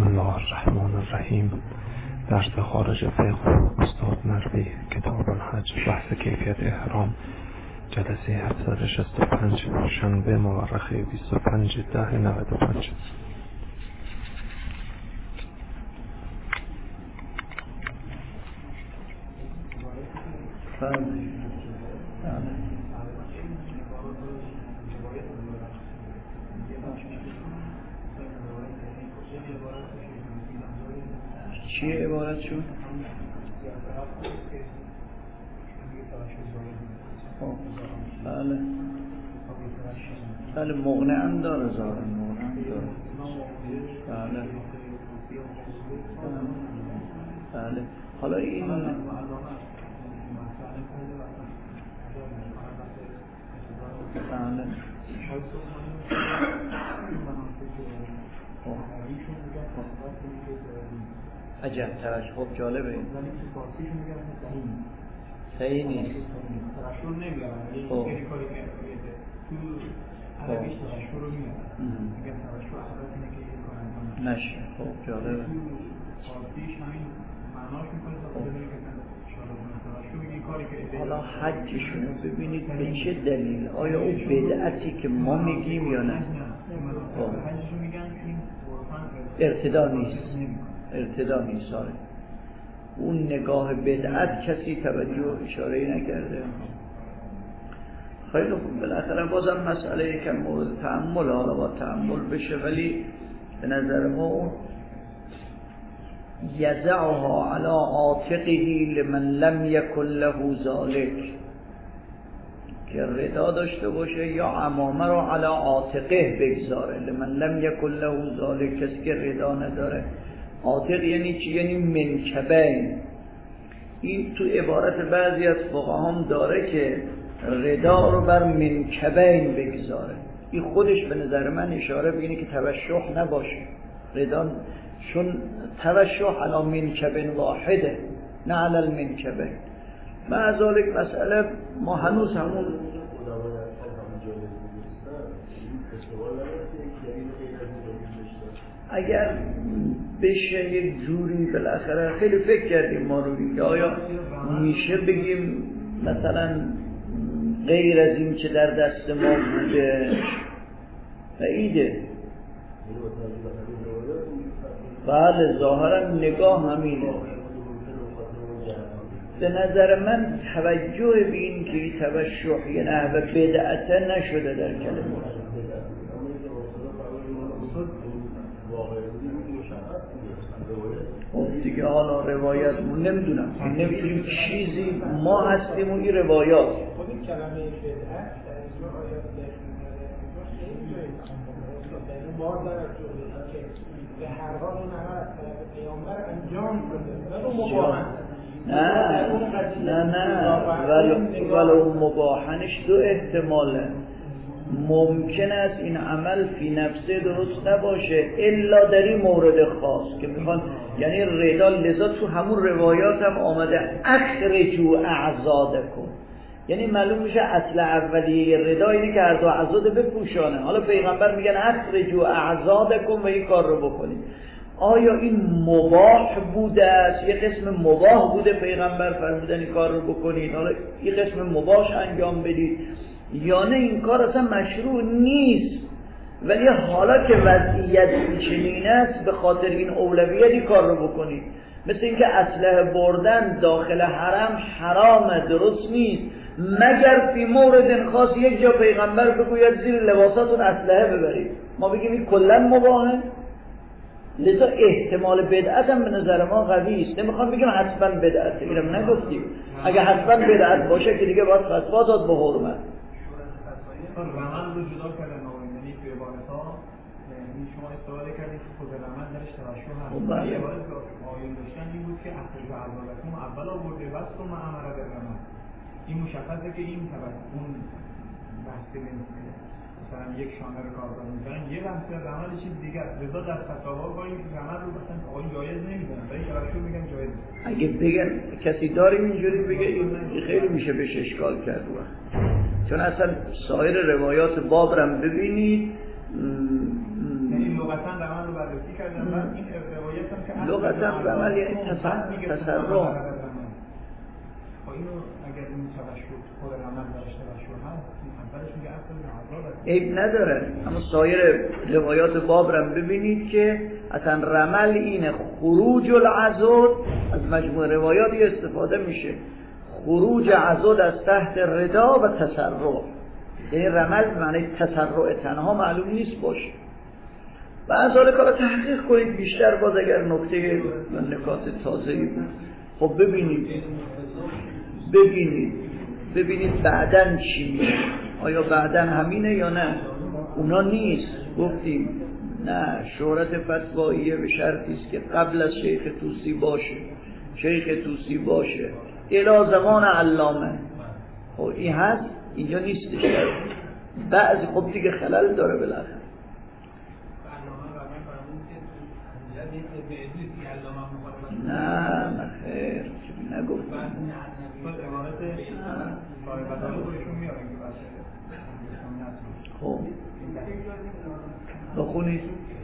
الله الرحمن الرحیم. درس خارج فقه استاد نروی، کتاب الحج، بحث کیفیت احرام، جلسه 765، شنبه مورخه 25/10/95. چیه عبارت شد؟ بله بله، مغنه هم داره، زاره مغنه هم داره. بله بله. حالا این بله عجب ترش. خب جالبه این صحیح نیست. خب نشه. خب جالبه. حالا حجشون ببینید به چه دلیل، آیا اون بدعتی که ما میگیم یا نه؟ ارتدا نیست. آره اون نگاه بدعت کسی توجه اشاره نکرده. خیلی خوب، بالاخره بازم مسئله که مورد تأمل، حالا با تأمل بشه، ولی به نظر ما یضعها علی عاتقه لمن لم یکن له ذلک، که رضا داشته باشه یا عمامه رو علی عاتقه بگذاره. لمن لم یکن له ذلک، کسی که رضا نداره. عاتق یعنی چی؟ یعنی منکبین. این تو عبارت بعضی از فقها هم داره که رضا رو بر منکبین بگذاره. این خودش به نظر من اشاره به اینه که توشح نباشه. رضا چون توشح علی منکبین واحده، نه علی المنکبین. مع ذلک مسئله ما هنوز همون اگر بشه یک جوری، بالاخره خیلی فکر کردیم ما رو که آیا میشه بگیم مثلا غیر از این که در دست ما بوده بعیده. بله ظاهرا نگاه همینه. به نظر من توجه به این که این توشح یه نحوه بدعته نشده در کلمه. خب دیگه حالا روایت نمیدونم، نمیتونیم چیزی ما هستیم و این روایات. خودی کلمه بدعت از آیات بار داره که به هر حال اون عمل از طرف پیامبر انجام شده. نه ولو مباحنش دو احتماله. ممکن است این عمل فی نفسه درست نباشه الا در این مورد خاص که میخوان، یعنی رضا. لذا تو همون روایات هم آمده اخرجوا اعضادکم، یعنی معلوم میشه اصل اولیه رضا اینه که هر دو اعضاد بپوشانه. حالا پیغمبر میگن اخرجوا اعضادکم و این کار رو بکنید. آیا این مباح بوده است؟ یه قسم مباح بوده پیغمبر فرمودن این کار رو بکنید، حالا یه قسم مباح انجام بدید، یا نه این کار اصلا مشروع نیست ولی حالا که وضعیت چنین است به خاطر این اولویتی کار رو بکنید. مثل اینکه اسلحه بردن داخل حرم حرامه، درست نیست، مگر فی مورد خاص یک جا پیغمبر بگوید زیر لباساتون اسلحه ببرید، ما بگیم این کلا مباحه. لذا احتمال بدعت هم به نظر ما قوی است. نمیخوام بگم حتما بدعت، اینم نگفتیم. اگه حتما بدعت باشه که دیگه باید فتوا داد به حرمت. رمل رو جدا کردن یعنی توی عبارت‌ها این شما استفاده کردید که خود رمل درش توشح هست. یه عبارت که آیون داشتن این بود که اخرجوا اعضادکم اول آورده بعد ثم امر بالرمل. این مشخصه که این اون بحث مثلا یک شانه رو کار می‌کنن، یه بحث رمل چیز دیگه است. لذا در فتاوا با این رمل رو مثلا آقای جایز نمی‌دونن، ولی توشح میگن جایز. اگه بگن کسی داریم اینجوری بگه این خیلی میشه بهش اشکال کرد. چون اصلا سایر روایات باب رو ببینید، یعنی لغتاً رمل رو بررسی بررسی کردم من این روایت هم که لغتا رمل یعنی تسرع. اینو اگر این توشد خود رمل داشت توشد هست اولش میگه اصلا عذاب عیب نداره، اما سایر روایات باب رو ببینید که اصلا رمل اینه خروج العضد. از مجموع روایاتی استفاده میشه خروج عضد از تحت ردا و تسرع، یعنی رمل به معنی تسرع تنها معلوم نیست باشه. و از حال کار تحقیق کنید بیشتر، باز اگر نکته و نکات تازه‌ای بود خب ببینید بعدن چی میشه، آیا بعدن همینه یا نه. اونا نیست، گفتیم نه، شهرت فتواییه به شرطی است که قبل از شیخ طوسی باشه الی زمان علامه. خب این هست، اینجا نیستش. بعضی خب دیگه خلل داره بالاخره. نه خیر نگفتم. خب بخونید.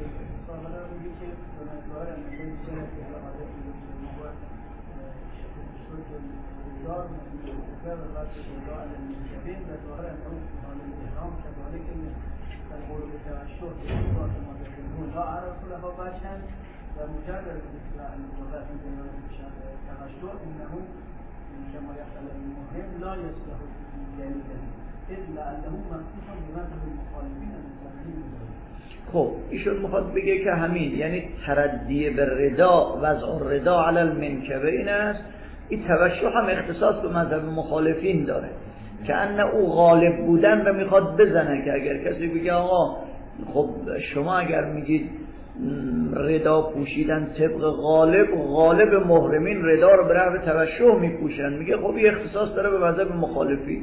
ومجرد الاطلاع المضاف الى التغشع انه كما يحصل المهم لا يصلح دليلا الا انه منصوص بمذهب المخالفين المستقيم. خب ایشون میخواد بگه که همین، یعنی تردی به ردا، وضع ردا علی المنکبین است. این توشح هم اختصاص به مذهب مخالفین داره که ان او غالب بودن رو میخواد بزنه، که اگر کسی بگه آقا خب شما اگر میگید ردا پوشیدن طبق غالب محرمین ردا رو به نحو توشح میپوشن، میگه خب این اختصاص داره به مذهب مخالفین.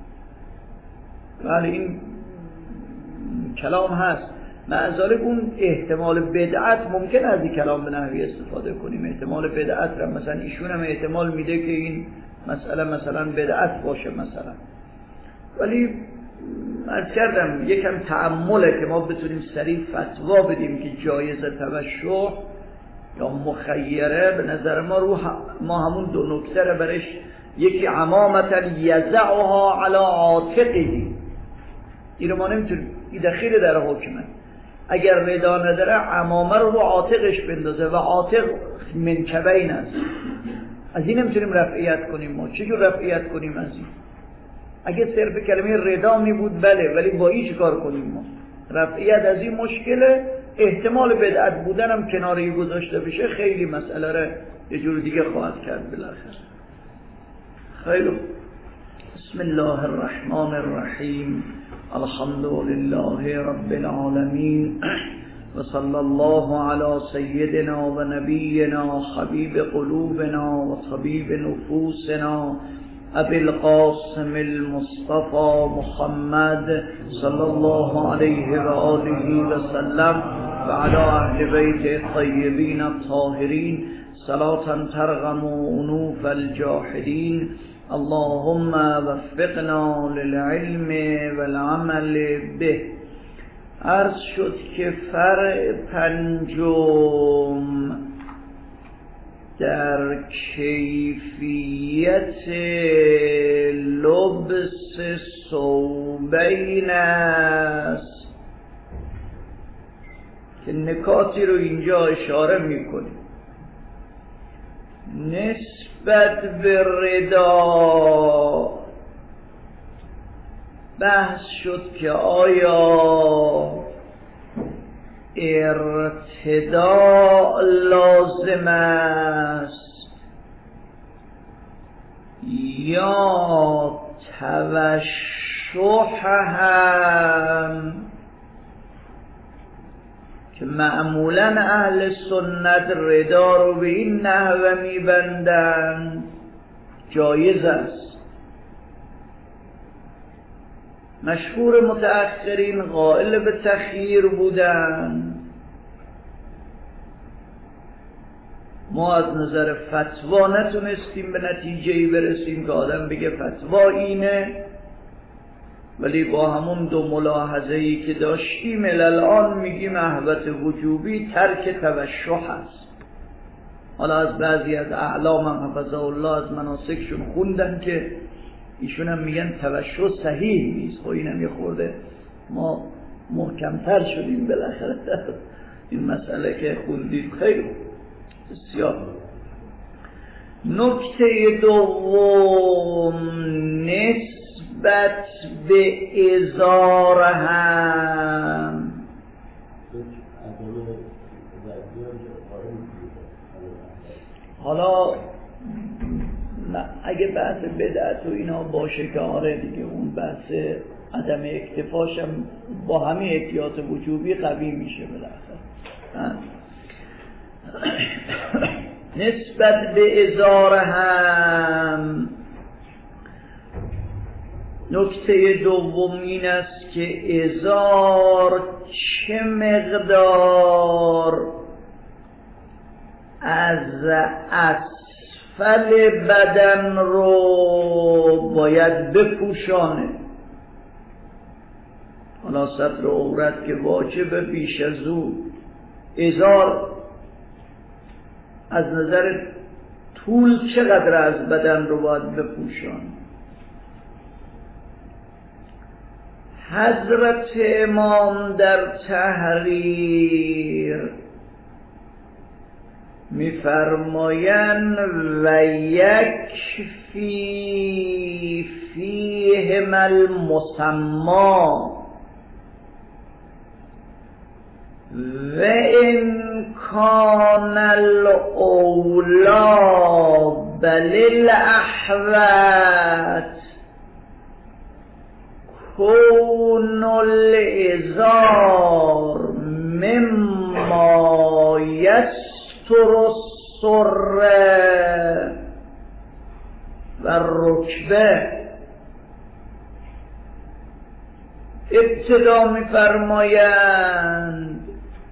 ولی این کلام هست. معذالک اون احتمال بدعت ممکن از این کلام به نحوی استفاده کنیم. احتمال بدعت را مثلا ایشون هم احتمال میده که این مسئله مثلا بدعت باشه مثلا، ولی عرض کردم یکم تأمله که ما بتونیم سریع فتوا بدیم که جایزه توشح یا مخیره. به نظر ما همون دو نکته رو برش، یکی عمامتا یزعها علی عاتقه، این رو ما نمیتونیم، این دخیل در حکمه. اگر ردا نداره عمامه رو عاتقش بندازه و عاتق منکبین است، از این نمیتونیم رفعیت کنیم. ما چجور رفعیت کنیم از این؟ اگه صرف کلمه ردا می بود بله، ولی با این چی کار کنیم؟ ما رفعیت از این مشکله. احتمال بدعت بودن هم کناری گذاشته بشه خیلی مسئله رو یه جور دیگه خواهد کرد بالاخره. خیلی بسم الله الرحمن الرحیم. الحمد لله رب العالمین و صلی الله علی سیدنا و نبینا حبیب قلوبنا و طبیب نفوسنا ابی القاسم المصطفى محمد صلی الله علیه و آله و سلم و علی اهل بیت الطیبین الطاهرین صلاة ترغم انوف الجاحدین. اللهم وفقنا للعلم والعمل به. عرض شد که فرع پنجم در کیفیت لبس ثوبین است که نکاتی رو اینجا اشاره میکنیم. نسبت به ردا بحث شد که آیا ارتداء لازم است یا توشح هم، که معمولا اهل سنت ردا رو به این نحوه میبندند جایز است. مشهور متأخرین قائل به تخییر بودن. ما از نظر فتوا نتونستیم به نتیجه‌ای برسیم که آدم بگه فتوا اینه ولی با همون دو ملاحظه‌ای که داشتیم الان میگیم اهوت وجوبی ترک توشح هست. حالا از بعضی از اعلام هم حفظه الله از مناسکشون خوندن که ایشون هم میگن توشح صحیح نیست. خب اینم یه خورده ما محکمتر شدیم بالاخره این مسئله که خوندید. خیلی بسیار. نکته دوم نسبت به ازار هم حالا اگه بحث بدعت و اینا باشه که آره دیگه اون بحث عدم اکتفاشم با همه احتیاط وجوبی قوی میشه بالاخره. نسبت به ازار هم نکته دوم این است که ازار چه مقدار از اسفل بدن رو باید بپوشانه. حالا ستر عورت که واجبه، بیش از او ازار از نظر طول چقدر از بدن رو باید بپوشان. حضرت امام در تحریر می‌فرمایند و یکفی فیهم المسما و ان کان الاولا بل الاحوت کون الازار مما یستر السر و الرکبه. ابتدا می‌فرمایند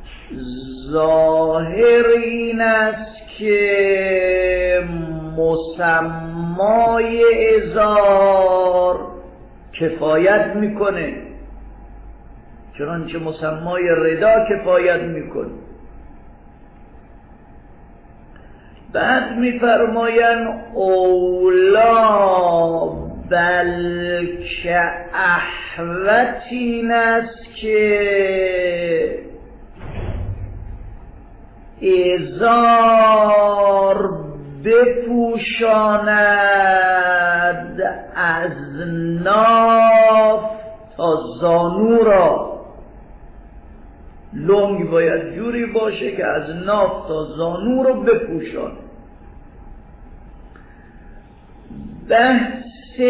ظاهر این است که مسمای ازار کفایت میکنه، چنانچه مسمای ردا کفایت میکنه. بعد میفرمایند اولا بلکه احوت این است که ازار بپوشاند از ناف تا زانو را. لنگ باید جوری باشه که از ناف تا زانو رو بپوشاند. بحث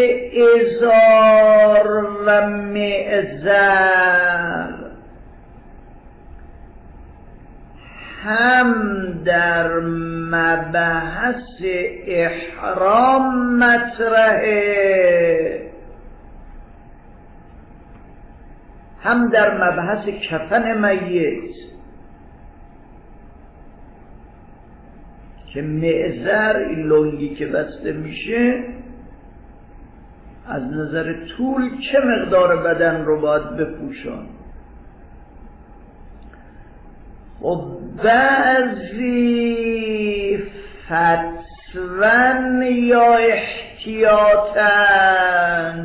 ازار و معزر هم در مبحث احرام مطرحه، هم در مبحث کفن میت که معزر این لنگی که بسته میشه از نظر طول چه مقدار بدن رو باید بپوشان. خب بعضی فتوان یا احتیاطاً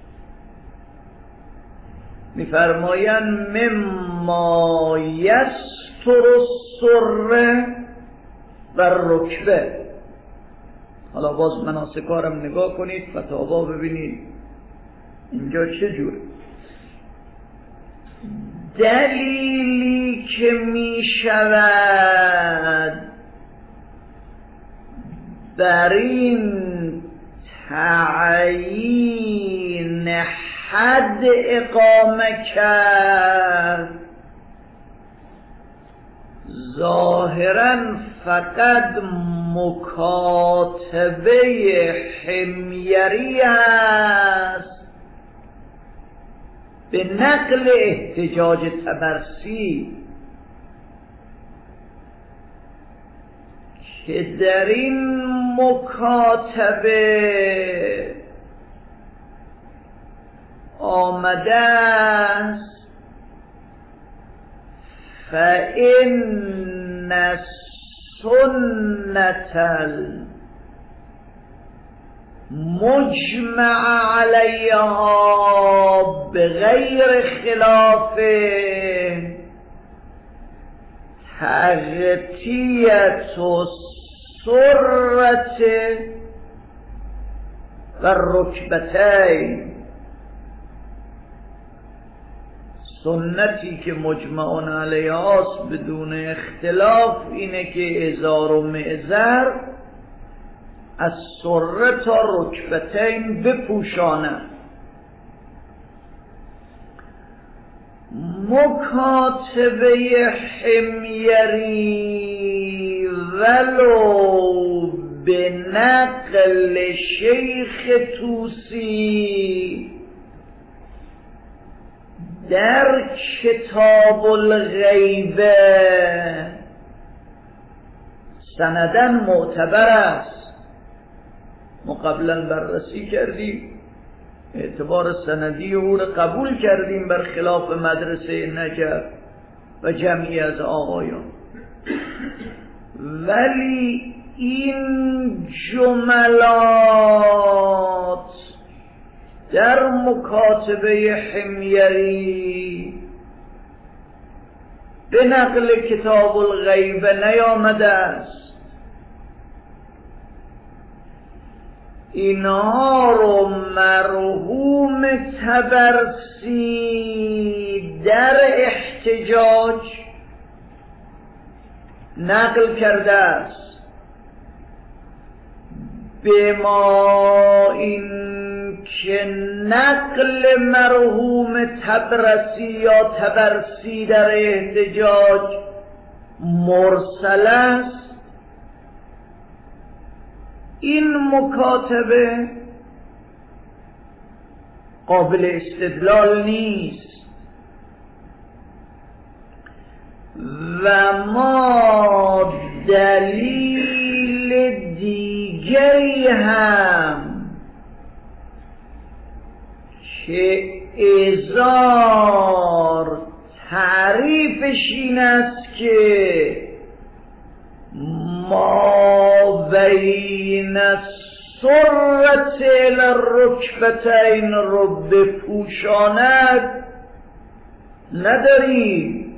می‌فرمایند مما یستر السر و الرکبه. حالا باز مناسکارم نگاه کنید، فتاوا ببینید اینجا چه جور. دلیلی که می شود بر این تعیین حد اقامه کرد ظاهراً فقط مکاتبه حمیری است به نقل احتجاج طبرسی که در این مکاتبه آمده است فإن سنت المجمع علیها بغیر خلاف تغطیة السرة و الرکبتین. سنتی که مجمعون علیهاست بدون اختلاف اینه که ازار و معزر از سره تا رکبتین بپوشانند. مکاتبه حمیری ولو به نقل شیخ توسی در کتاب الغیبه سندن معتبر است. ما قبلا بررسی کردیم، اعتبار سندی او را قبول کردیم برخلاف مدرسه نجف و جمعی از آقایان، ولی این جملات در مکاتبه حمیری به نقل کتاب الغیبه نیامده است. اینها رو مرحوم طبرسی در احتجاج نقل کرده است، به ما این که نقل مرحوم طبرسی یا طبرسی در احتجاج مرسل است. این مکاتبه قابل استدلال نیست و ما دلیل دیگری هم که ازار تعریفش این است که ما بین السرة الی الرکبتین رو بپوشاند نداریم.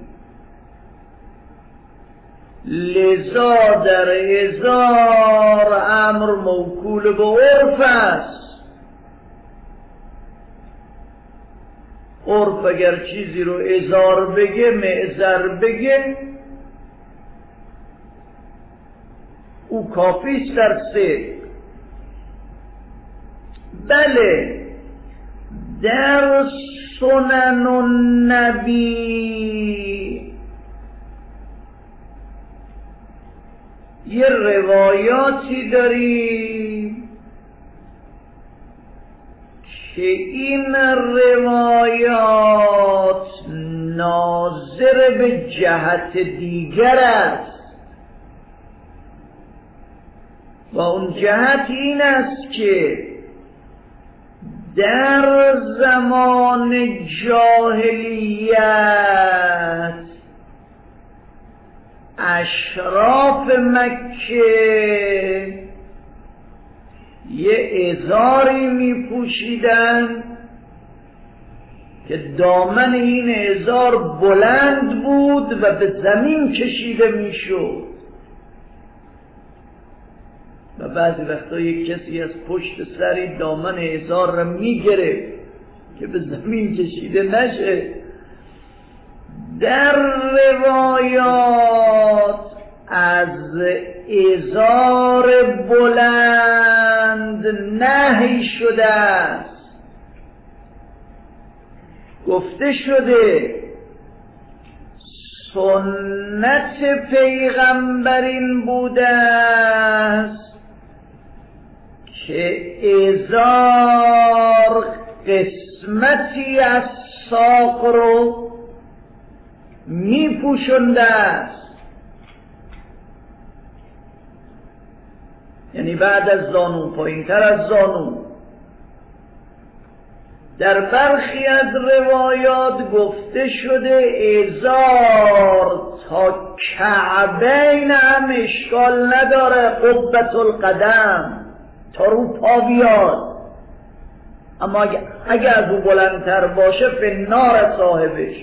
لذا در ازار امر موکول به عرف است. عرف اگر چیزی رو ازار بگه، معذر بگه، او کافیست در صدق. بله، در سنن النبی یه روایاتی داریم که این روایات ناظر به جهت دیگر است و اون جهت این است که در زمان جاهلیت اشراف مکه یه ازاری می پوشیدن که دامن این ازار بلند بود و به زمین کشیده می شد و بعضی وقتا یک کسی از پشت سری دامن ازار را می گرفت که به زمین کشیده نشه. در روایات از ازار بلند نهی شده است. گفته شده سنت پیغمبر این بوده است که ازار قسمتی از ساق رو می پوشنده است، یعنی بعد از زانو، پایین تر از زانو. در برخی از روایات گفته شده ازار تا کعبین هم اشکال نداره، قبة القدم تا رو پا بیاد، اما اگه از او بلندتر باشه فنار صاحبش.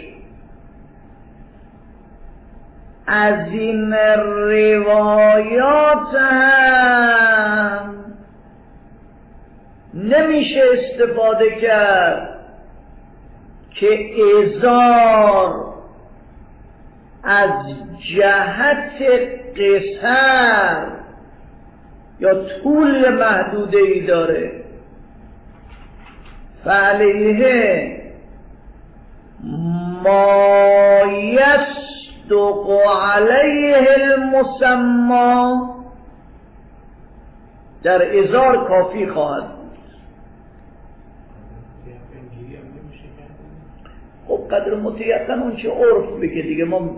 از این روایات هم نمیشه استفاده کرد که ازار از جهت قصر یا طول محدوده ای داره، فعلیه ما یصدق علیه المسمى در ازار کافی خواهد بود. خب قدر متیقن اون چه عرف بگه دیگه، ما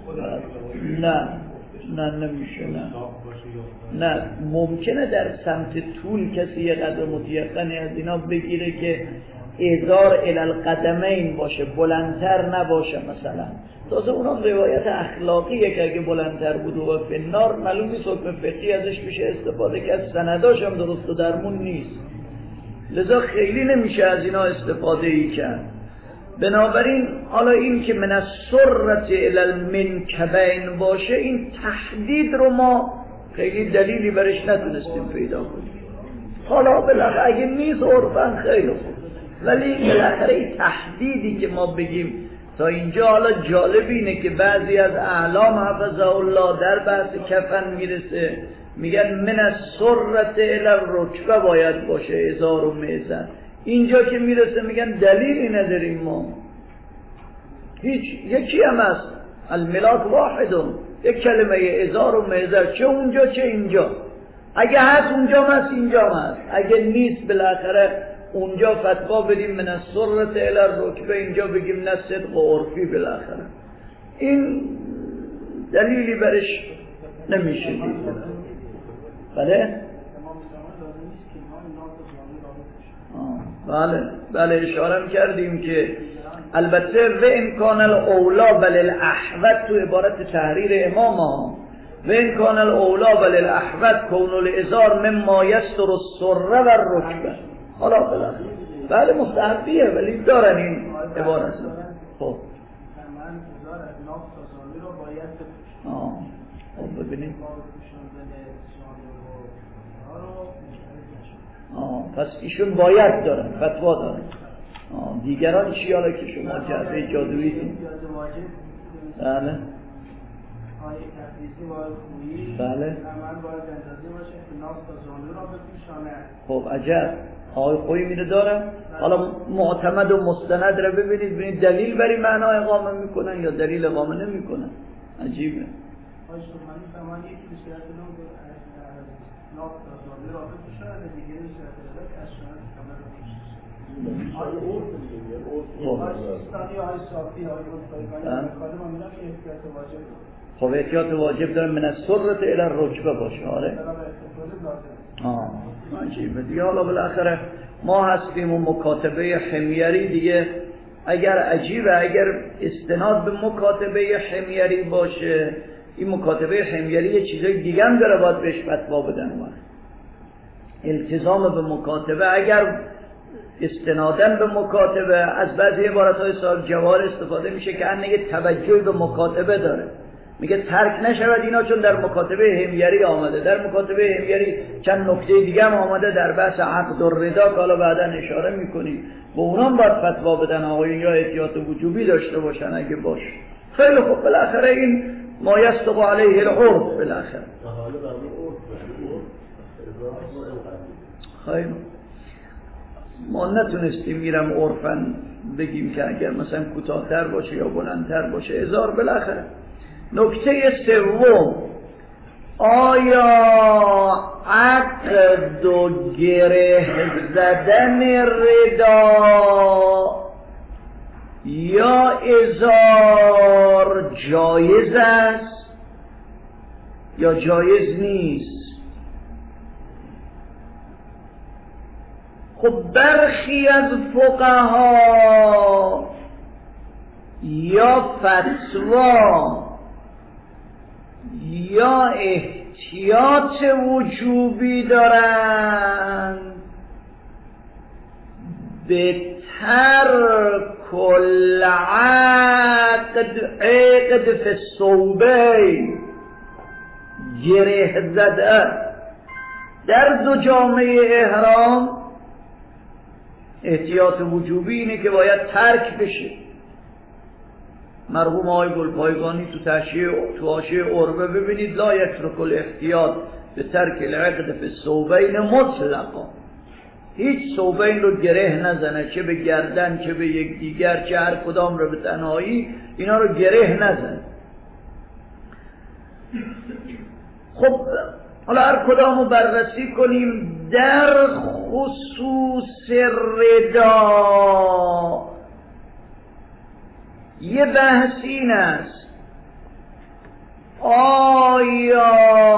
نه نمیشه، نه ممکنه در سمت طول کسی یه قدر متیقنی از اینا بگیره که ازار الی القدمین باشه، بلندتر نباشه مثلا. تازه اونم روایت اخلاقیه که اگه بلندتر بود و فنار معلوم نیست حکم فقهی ازش میشه استفاده که از سنداش هم درست و درمون نیست، لذا خیلی نمیشه از اینا استفاده ای کرد. بنابراین حالا این که من السرة الی المنکبین باشه، این تحدید رو ما خیلی دلیلی برش نتونستیم پیدا کنیم. حالا بالاخره اگه نیست عرفاً خیلی خوب، ولی بالاخره این تحدیدی که ما بگیم تا اینجا. حالا جالب اینه که بعضی از اعلام حفظه الله در بحث کفن میرسه میگن من السرة الی الرکبه باید باشه ازار و میزن. اینجا که میرسه میگن دلیلی نداریم ما، هیچ، یکی هم هست، الملاک واحدون، یک کلمه ازار و میزر، چه اونجا چه اینجا. اگه هست اونجا هست اینجا هست، اگه نیست بالاخره اونجا فتوا بدیم من السرة الی الرکبه، اینجا بگیم نه صدق و عرفی. بالاخره این دلیلی برش نمیشه دید. بله بله اشاره کردیم که البته و امکان الاولا بل الاحوط تو عبارت تحریر امام ها، و امکان الاولا بل الاحوط کون الازار مما یستر السره و الرکبه. حالا بله مستحبیه ولی دارن این عبارت. خب ببینید پس ایشون باید دارن، فتوا دارن. دیگران چی؟ حالا که شما جعبه جادویی دید. بله بله خب عجب، آقای خویی میره دارن. حالا معتمد و مستند رو ببینید دلیل بری معنا اقامه میکنن یا دلیل اقامه نمیکنن. عجیبه. خب احتیاط واجب داره من السرة الی الرکبه باشه. آره عجیبه دیگه. حالا بالاخره ما هستیم و مکاتبه حمیری دیگه اگر عجیبه، اگر استناد به مکاتبه حمیری باشه، این مکاتبه حمیری یه چیزای دیگه هم داره باید بهش فتوا بدن. التزام به مکاتبه، اگر استنادن به مکاتبه از بعضی عبارت‌های صاحب جواهر استفاده میشه که انه یه توجه به مکاتبه داره، میگه ترک نشود اینا چون در مکاتبه حمیری آمده. در مکاتبه حمیری چند نکته دیگه هم آمده در بحث عقد و رضا که حالا بعدا اشاره میکنیم، و اونام باید فتوا بدن آقایون یا احتیاط وجوبی داشته باشن اگه باشه. خیلی خوب، بالاخره این ما یصدق علیه العرف بالاخره. خیلی ما نتونستیم میرم عرفاً بگیم که اگر مثلا کوتاه‌تر باشه یا بلندتر باشه ازار بالاخره. نکته سوم، آیا عقد و گره زدن ردا یا ازار جایز است یا جایز نیست؟ خب برخی از فقها یا فتوا یا احتیاط وجوبی دارند به ترک العقد فی الثوبین، گره زده در دو جامعه احرام. احتیاط وجوبی اینه که باید ترک بشه. مرحوم آقای گلپایگانی تو حاشیه عربه ببینید لا یترک الاحتیاط به ترک العقد فی الثوبین مطلقا، هیچ ثوبین رو گره نزنه، چه به گردن چه به یکدیگر، چه هر کدام رو به تنهایی، اینا رو گره نزنه. خب حالا هر کدام رو بررسی کنیم. در خصوص ردا یه بحث این است آیا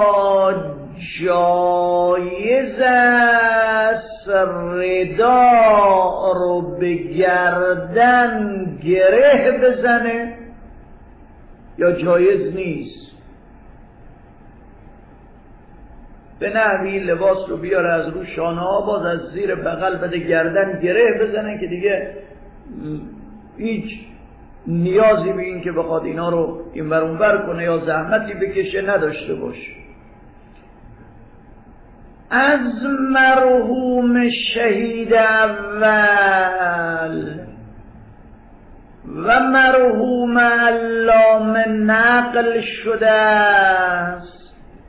جایز است ردا رو به گردن گره بزنه یا جایز نیست؟ به نحوی لباس رو بیاره از رو شانه ها، باز از زیر بغل بده گردن گره بزنه که دیگه هیچ نیازی به این که بخواد اینا رو این ور اون ور کنه یا زحمتی بکشه نداشته باشه. از مرحوم شهید اول و مرحوم علامه نقل شده است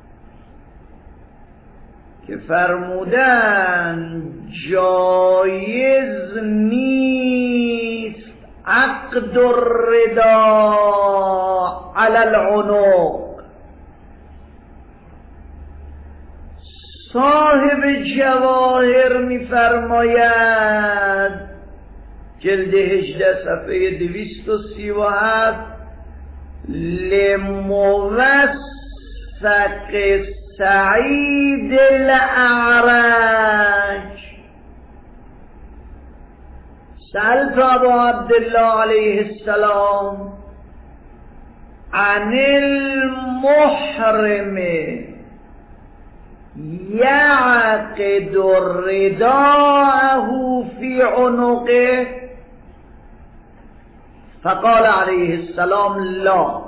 که فرمودن جایز نیست عقد الردا علی العنق. صاحب جواهر می‌فرماید جلد 18 صفحه 237 لموثق سعید الاعرج سألت ابا عبدالله علیه السلام عن المحرم یعقد رداءه فی عنقه فقال علیه السلام لا.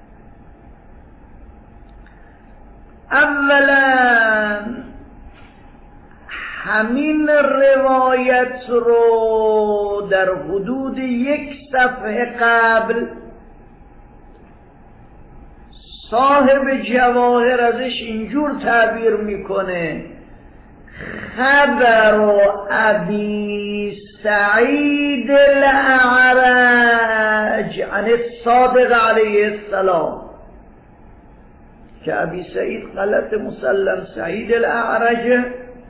اولا همین روایت رو در حدود 1 صفحه قبل صاحب جواهر ازش اینجور تعبیر میکنه خبر ابی سعید الاعرج عن الصادق علیه السلام که ابی سعید غلط مسلم سعید الاعرج.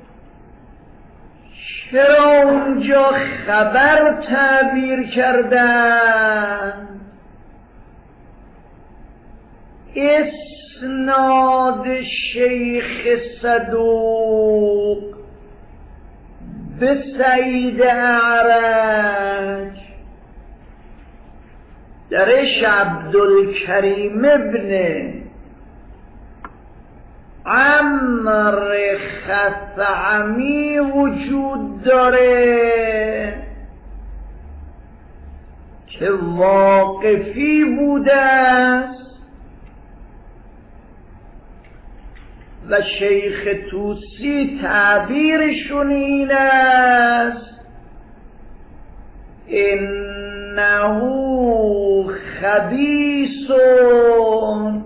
چرا اونجا خبر تعبیر کردن؟ اسناد شیخ صدوق به سعید اعرج درش عبدالکریم ابن عمرو خثعمی وجود داره که واقفی بوده است و شیخ توسی تعبیرشون این است انه خبیثون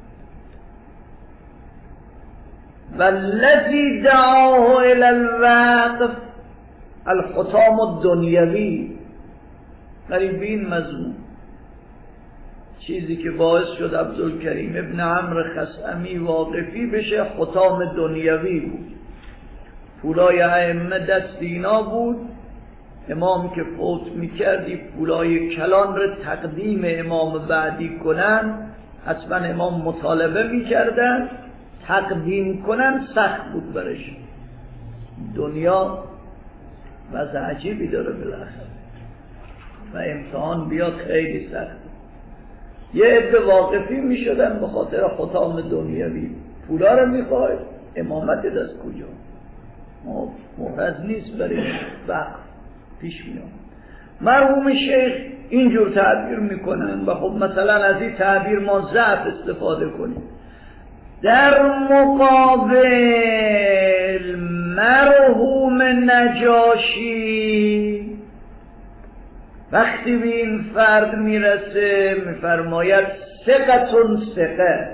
والذی دعاه الی الوقف الحطام الدنیوی. قریب این مضمون چیزی که باعث شد عبدالکریم ابن عمرو خثعمی واقفی بشه حطام دنیوی بود. پولای ائمه دست اینا بود. امام که فوت میکردی پولای کلان رو تقدیم امام بعدی کنن حتما امام مطالبه میکردن، تقدیم کنن سخت بود برش. دنیا وضع عجیبی داره بالاخره و امتحان بیاد خیلی سخت. یه عده واقفی میشدن به خاطر ختام دنیوی، پولا رو میخوای، امامت از کجا؟ محرز نیست برای وقف پیش میاد. مرحوم شیخ اینجور تعبیر میکنن و خب مثلا از این تعبیر ما ضعف استفاده کنیم. در مقابل مرحوم نجاشی وقتی به این فرد میرسه میفرماید ثقتون ثقه،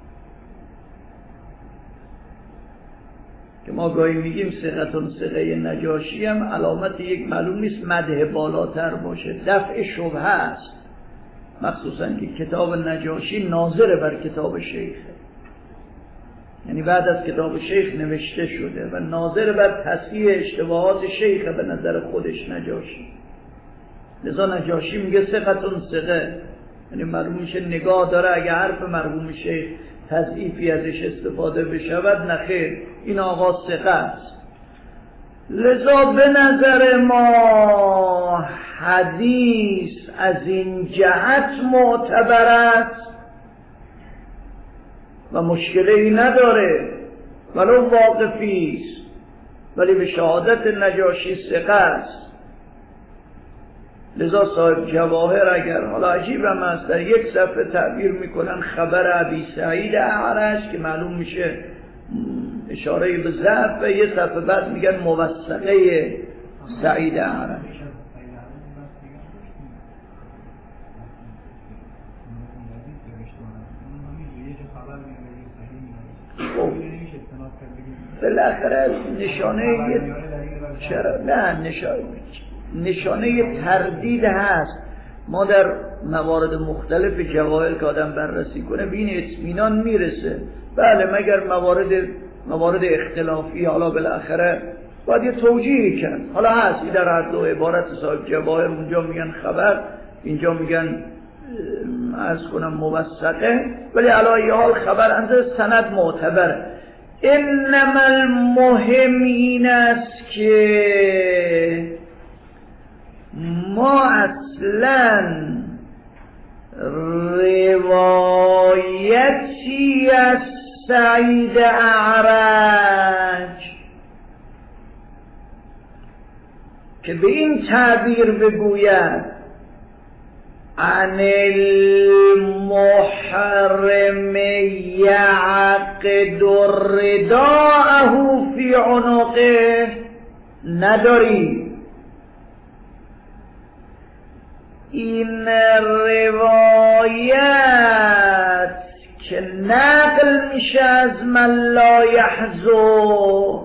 که ما گاهی میگیم ثقتون ثقه نجاشی هم علامت یک معلوم نیست مدح بالاتر باشه، دفع شبهه است، مخصوصا که کتاب نجاشی ناظر بر کتاب شیخه، یعنی بعد از کتاب شیخ نوشته شده و ناظر بر تصحیح اشتباهات شیخه به نظر خودش نجاشی. لذا نجاشی میگه ثقتون ثقه، یعنی معلوم میشه نگاه داره اگه حرف مرحوم شیخ تضعیفی ازش استفاده بشود نخیر، این آقا ثقه است. لذا به نظر ما حدیث از این جهت معتبر است و مشکلی نداره ولو واقفی است، ولی به شهادت نجاشی ثقه است. لذا صاحب جواهر اگر حالا عجیب هم است در یک صفحه تعبیر میکنن خبر ابی سعید اعرج که معلوم میشه اشاره به ضعف، و یه صفحه بعد میگن موثقه سعید اعرج. خب بالاخره نشانه چرا نه نشانه تردید هست. ما در موارد مختلف جواهر که آدم بررسی کنه به این اطمینان میرسه بله، مگر موارد اختلافی حالا بالاخره باید یه توجیهی کرد. حالا هست این در هر دو عبارت صاحب جواهر، اونجا میگن خبر، اینجا میگن عرض کنم موثقه، ولی علی حال خبر اندر سند معتبره. انما المهم این است که ما اصلا روایتی از سعید اعرج که به این تعبیر بگوید عن المحرم یعقد رداءه فی عنقه نداری. این روایت که نقل میشه از من لا یحظو،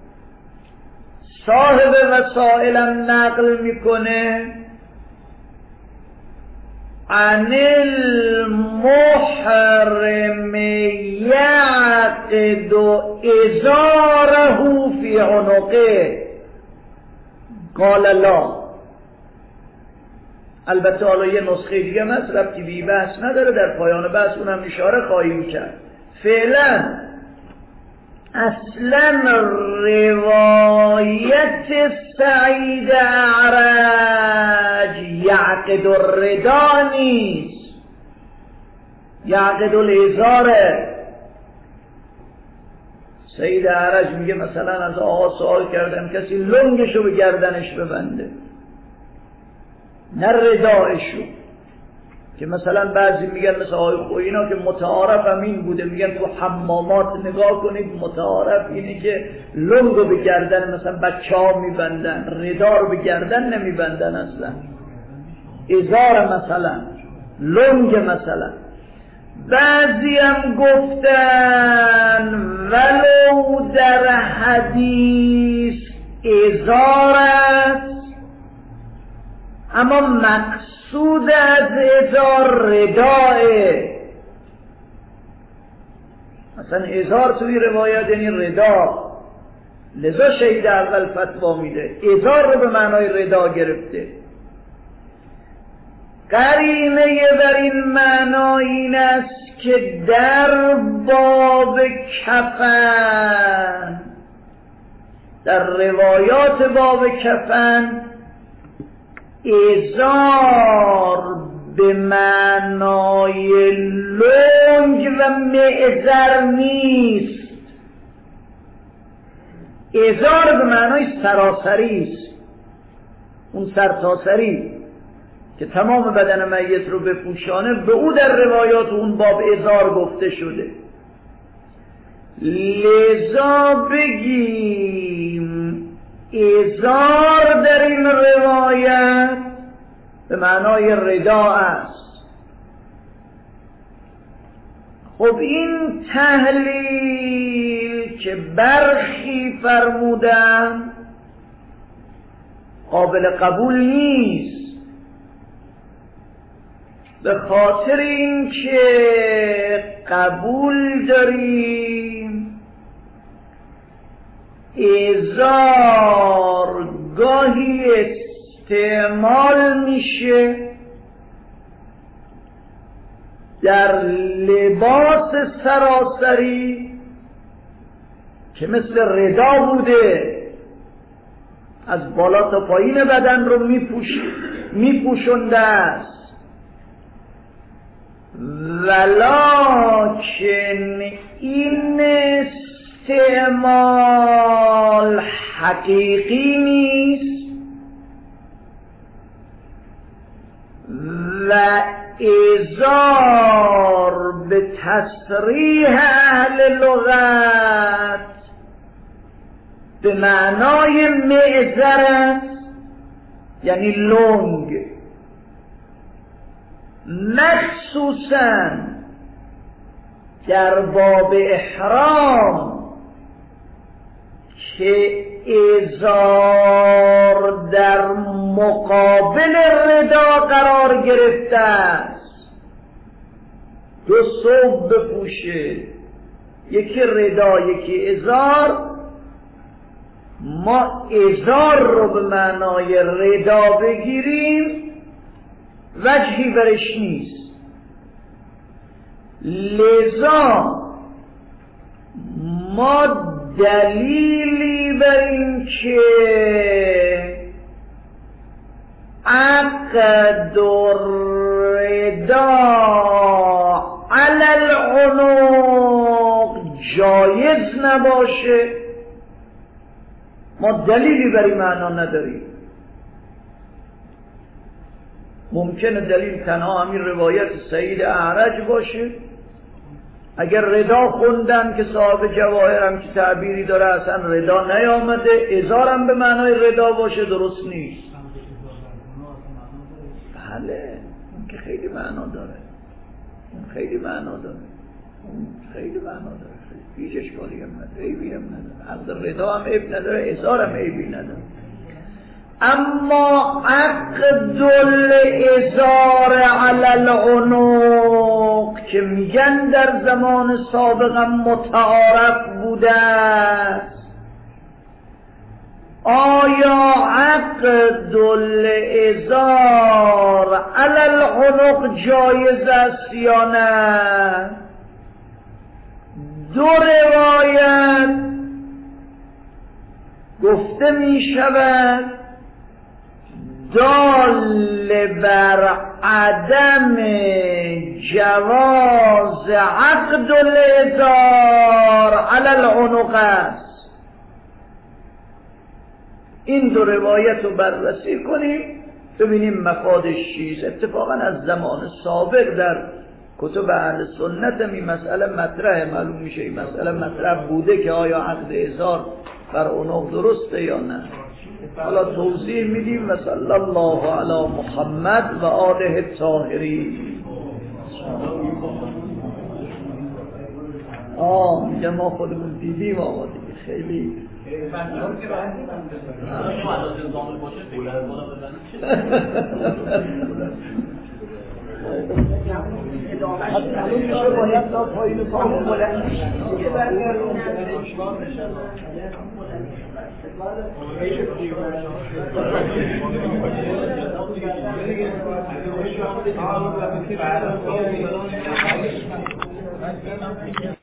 صاحب وسائلم نقل میکنه عن المحرم یعقد ازاره فی عنقه قال لا. البته حالا یه نسخه دیگه هست ربطی بی بحث نداره، در پایان بحث اونم اشاره خواهیم کرد. فعلا اصلا روایت سعید اعرج یعقد الردا نیست، یعقد الازاره. سعید اعرج میگه مثلا از آقا سوال کردم کسی لنگشو به گردنش ببنده نه ردایشو، که مثلا بعضی میگن مثل آقای خویینا که متعارف هم این بوده، میگن تو حمامات نگاه کنید متعارف اینه که لنگو به گردن مثلا بچه ها میبندن، ردا رو به گردن نمیبندن اصلا، ازار مثلا لنگ مثلا. بعضی هم گفتن ولو در حدیث ازار است اما مقصود از ازار رداه، مثلا ازار توی روایت یعنی ردا، لذا شهید اول فتوا میده ازار رو به معنای ردا گرفته. قرینه بر این معنا این است که در باب کفن در روایات باب کفن ازار به معنای لنگ و معذر نیست. ازار به معنای سراسری است، اون سرتاسری که تمام بدن میت رو بپوشانه، به او در روایات اون باب ازار گفته شده. لذا بگیم ازار در این روایت به معنای ردا است. خب این تحلیل که برخی فرمودن قابل قبول نیست، به خاطر اینکه قبول داریم ازار گاهی استعمال میشه در لباس سراسری که مثل ردا بوده، از بالا تا پایین بدن رو میپوشنده است، ولکن این استعمال حقیقی نیست و ازار به تصریح اهل لغت به معنای معذر است، یعنی لنگ، مخصوصاً در باب احرام که ازار در مقابل ردا قرار گرفته است. دو ثوب بپوشه، یکی ردا یکی ازار، ما ازار رو به معنای ردا بگیریم وجهی برش نیست. لذا ما دلیلی بر این که عقد ردا علی العنق جایز نباشه، ما دلیلی بر این معنا نداریم. ممکنه دلیل تنها همین روایت سعید اعرج باشه. اگر ردا خوندن که صاحب جواهر هم که تعبیری داره اصلا ردا نیامده، ازارم به معنای ردا باشه، درست نیست. بله اون که خیلی معنا داره، اون خیلی معنا داره، اون خیلی معنا داره، هیچ اشکالی هم نداره، عیبی هم نداره، عقد ردا هم عیب نداره، ازار هم عیبی نداره. اما عقد الازار علی العنق که میگن در زمان سابق متعارف بوده است، آیا عقد الازار علی العنق جایز است یا نه؟ دو روایت گفته می شود دال بر عدم جواز عقد الازار علی العنق است. این دو روایت رو بررسی کنیم ببینیم مفادش چیست. اتفاقا از زمان سابق در کتب اهل سنت هم این مسئله مطرحه، معلوم میشه این مسئله مطرح بوده که آیا عقد ازار بر عنق درسته یا نه. حالا توضیح میدیم. و صلی الله علی محمد و آله الطاهرین. میگه ما خودمون دیدیم آقا دیگه خیلی باید تا پایین پاهم بلند